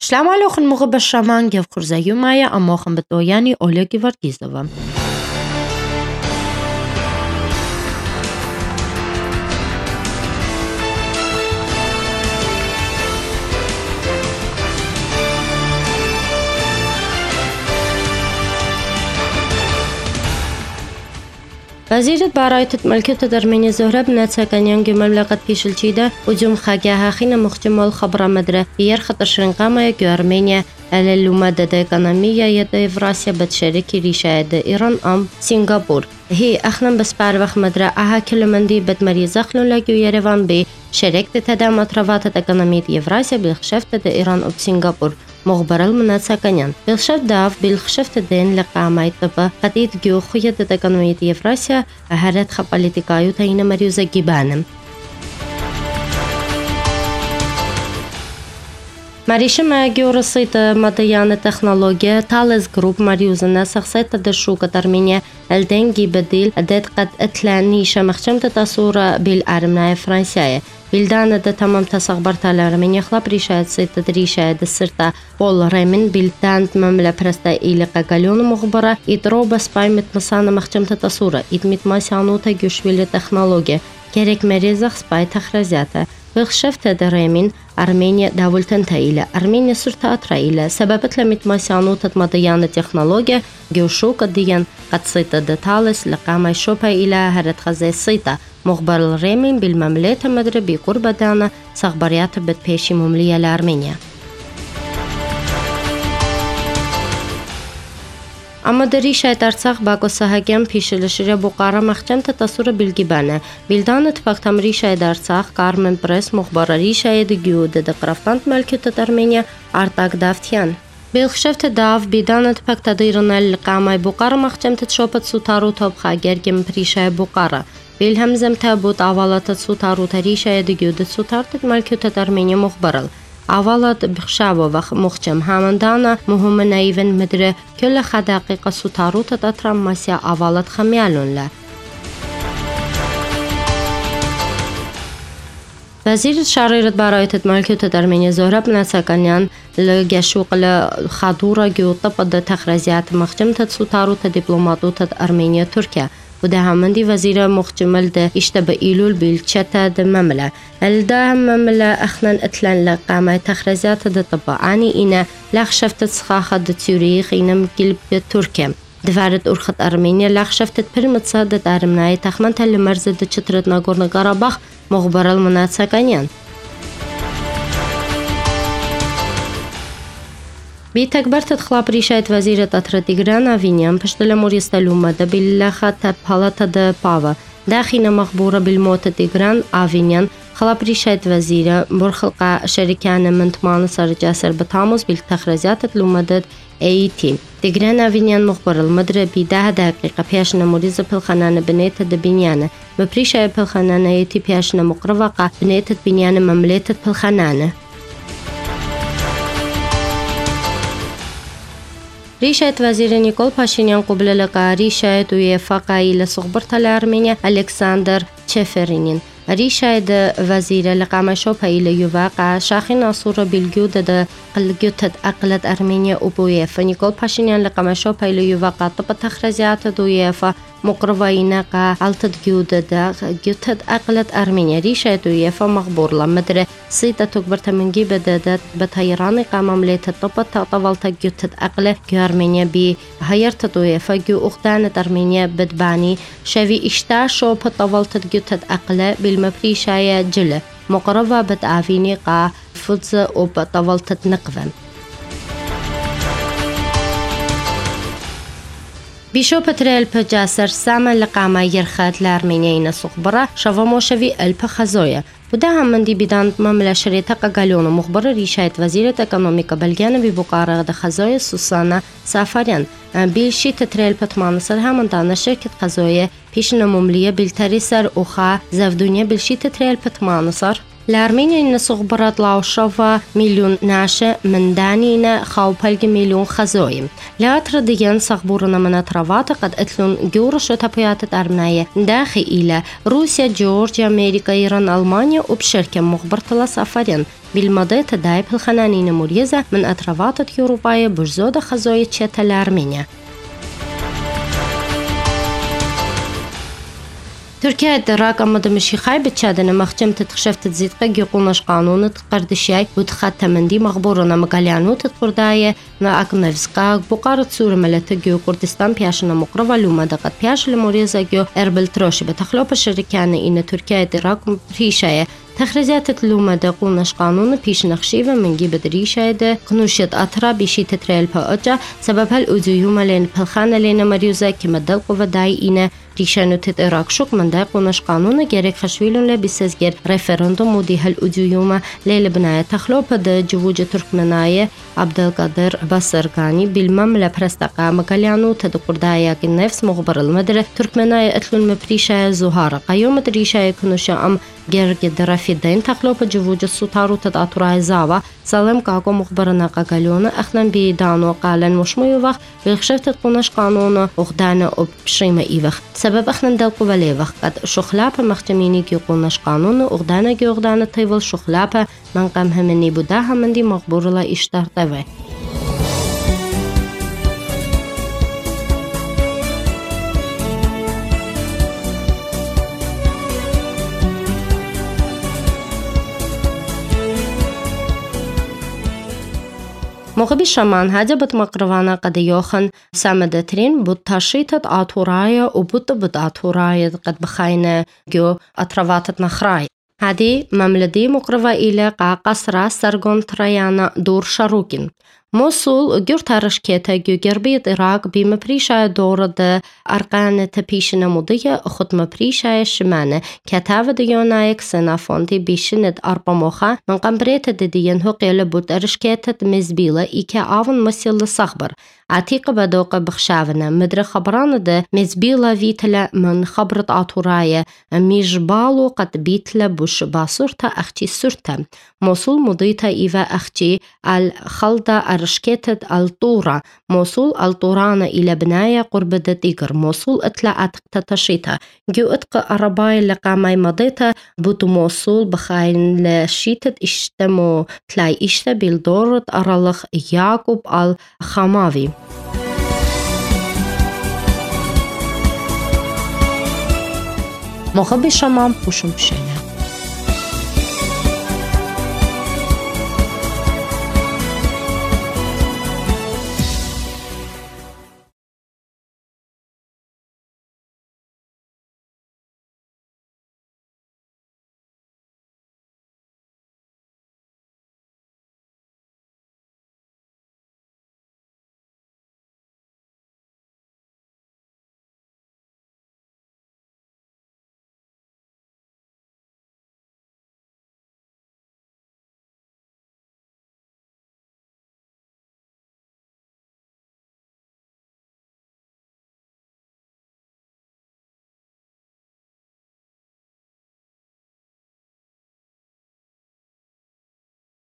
Շլամ ալոխն մուղը բշաման և խուրզայում այա ամոխն բտոյանի Օլեգի Վարգիզովը։ وزيرة براية ملكة أرمينيا زهرة ناتساكانيان مملكة بيشلتشيدا وجوم خاجاها خين مختمل الخبر مدرة بير خطر شرنقامة أرمينيا على المادة الإقتصادية يد إفراسيا بتشارك ريشاد إيران أم سنغافور هي أخنا بس بعرف مدرة أها كل مندي بتمريز أخلون لاجو يريفان بي شركة تدعم أطرافات الإقتصادية إفراسيا بالخشفة إيران أو سنغافور مخبر المناتساكانيان بالخشف داف بالخشفة دين لقامة طبا قديد جو خيادة الإقتصادية إفراسيا أهرت خباليتيكايو تاين مريوزة جبانم Маріша Магіоросит мадаяна технологія Thales Group مريوزنا سخصت تدشوك أرمينيا الدنجي بديل أدت قد أتلانيشا مخشمت تصورة بالأرمناء فرنسية بلدانة تمام تصغبرت على أرمينيا خلاب ريشاد سيت تدريشا السرطة بول ريمن بلدان مملا برستا إلى قاقاليون مخبرة إدروبة سباي متمسانا مخشمت تصورة إدمتماسيانو تجوشويل تخنولوجيا كيرك مريزخ سباي تخرزياتا بالخشفت دريمين أرمينيا دولتن تايلة أرمينيا سرطة أطرائيلة سببت لمتماسيانو تتمضيان التكنولوجيا جوشو قديان قد صيتا دتالس لقامة شوبا إلى هرت خزي صيتا مخبر الريمين بالمملكة المدربي قرب دانا صغبريات بتبيشي مملية لأرمينيا أما دريشة ترسخ باقو سهاجم بيشلشريا بوقارا مخجمت تصور بالجبانة بلدان اتفاق ريشة درسخ كارمن بريس مخبر ريشة دجيود دقرفتانت ملكة أرمينيا أرتاق دافتيان بالخشفت داف بيدان اتفاق تديرنا القامة بوقارا مخجمت تشوبت سوتارو توبخا جرجم بريشة بوقارا بالهمزم تابوت عوالات سوتارو تريشة دجيود سوتارت ملكة أرمينيا مخبرل عوالات بخشاوة وخ مخجم هامندانا مهم نايفن مدرة كل خداقيق سوتارو تترم مسيا عوالات خميالون له وزير شريرة براية ملكة أرمينيا زهرة ناتساكانيان لجشوق الخضورة جوطب تخرزيات مخجم سوتارو دبلوماتو أرمينيا تركيا وده همندي وزير مخجمل ده اشتبه إيلول بالشتا ده مملة الده مملة أخنا اتلان لقامة تخرزات ده طبعاني إنا لخشفت تسخاخة ده توريخ إنا مقلب تركيا دفارت أرخط أرمينيا لخشفت برمتسا ده أرمناي تخمن تل مرزة ده چترت ناغورن قراباخ مخبر المناتساكانيان بتكبرت خلاب ريشة وزيرة أطرتيغران أفينيان بشتل موريستالوما دا باللخة تبالة دا باوا داخل مخبورة بالموت تيغران أفينيان خلاب ريشة وزيرة برخلقة شركان من تمان سرجاسر بتاموس بالتخرزات تلومدد AET تيغران أفينيان مخبر المدربي 10 دقيقة بياشنا موريزة بالخنانة بنيت دبنيانة ببريشة بالخنانة AET بياشنا مقرفقة بنيت بنيانة ممليت بالخنانة ريشة وزير نيكول باشينيان قبل لقاء ريشة ويفا قايلة صغبرت لأرمينيا ألكسندر تشيفرينين ريشة وزير لقاء شوبا إلى يواقع شاخين أصورة بالجودة قلقيت أقلت أرمينيا وبويفا نيكول باشينيان لقاء شوبا إلى يواقع طب تخرجات دويفا مقربين قا علتت جودة جوتت أقلت أرمينيا ريشة ويفا مخبور لمدرة سيدة تكبرت من جيبة دادت بتهيراني قا مملية الطبط تطولت جوتت أقلة جو أرمينيا بي هيرت ويفا جو أختانة أرمينيا بدباني شوي إشتا شوب طولت جوتت أقلة بالمبريشاية جلة مقربة بتعافيني قا فوتز وبطولت نقفن بيشو بتريل بجاسر ساما لقاما يرخات لأرمينيين صخبرة شوى موشوي ألب خزوية وده هم دي بدان مملا شريطة قاقاليون مخبر ريشاية وزيرة اكونوميكا بلغانا ببقارة ده خزوية سوسانا سافاريان بيشي تتريل بتمانصر هم دانا شركة خزوية بيشنا مملية بالتريسر أخا زفدونيا بيشي تتريل بتمانصر لأرمينيا إن صغبرات لاوشوفا مليون ناشا من دانينا خاوبالج مليون خزويم لاتر ديان صغبورنا من أطرافات قد أتلون جورشو تابيات أرمناية داخل إلى روسيا جورجيا أمريكا إيران ألمانيا وبشركة مخبرة لسافرين بالماضي تداعي بالخنانين مريزة من أطرافات أوروبية برزودة خزوية تشيتا لأرمينيا. تركيا الدراك أما دمشي خاي بتشادنا مخجم تتخشف تزيد قيق يقونش قانون تقردشياي وتخات تمندي مغبورنا مقاليانو تتقرداية نا أكنفسقا بقارة سورة ملتقيو كردستان بياشنا مقربة لوما دقات بياش لموريزاقيو إربل تروشي بتخلوب الشركانة إن تركيا الدراك بريشاية تخريزات تلوما دقونش قانون بيش نخشيفة من جيبة ريشاية ده قنوشيت أطرا بيشي تتريل بأجا سبب هالأوزيوما لين بالخانة لين مريوزا كما دلقو وداي إنا ريشانو تتراك شوك من داقونش قانون جاريك خشويلون لبسزجر ريفرندوم ودي هالأوزيوما لبناية تخلوب ده جووج تركمناية عبدالقادر باسرقاني بالمملة برستقا مقاليانو تدقردايا النفس مغبر المدرة تركمناية اتلون مبريشاية زهارة قيوم دريشاية كنوشا أم جرق درافيدين تخلوب جووج السطارو تدعطراي زاوا سالم قاقو مغبرنا قاقاليون أخلن بيدانو قالن مشمو وقت بالخشف تتقونش قانون وغدانا وبشريمة إيوخ سبب أخلن دلقو بليوخ قد شخلابة مختميني كيقونش قانون وغدانا طيول شخلابة من قمها مني بوداها من دي مغبور لا إشتار طوي مغبي شمان هذا بتمقروانا قد يوخن سامدترين بتشيتت آتورايا وبت آتورايا قد بخاينة جو أطرواتت نخراي هذه مملدي مقربة إلى قاقصرة سرغون تريانا دور شاروكين موصول جور تارشكيتا جو جربية إراق بمبريشة دورد أرقان تبيشنا مضية أخد مبريشة شمانة كتاوة ديونايك سنافوندي بيشند أربا موخا من قمبريت ديين هقيل بود أرشكيتا مزبيلة إيكا آون مسيل صخبر عتيق بدوق بخشاونا مدر خبران ده مزبيلة فيتلا من خبرة عطوراية ميجبالو قد بيتلا بوش باصورتا أختي سورتا موصول مضيتا إيفا أختي الخلطة أرشكيتة الطورة موصول الطورانا إلى بناية قرب ديقر موصول إطلاعات تتشيتا جو إتق أرباي لقامي مضيتا بوتو موصول بخاين لشيتة إشتمو تلاي إشتا بالدورة أرالخ ياقوب الخماوي مخبي شمام بوشم بشي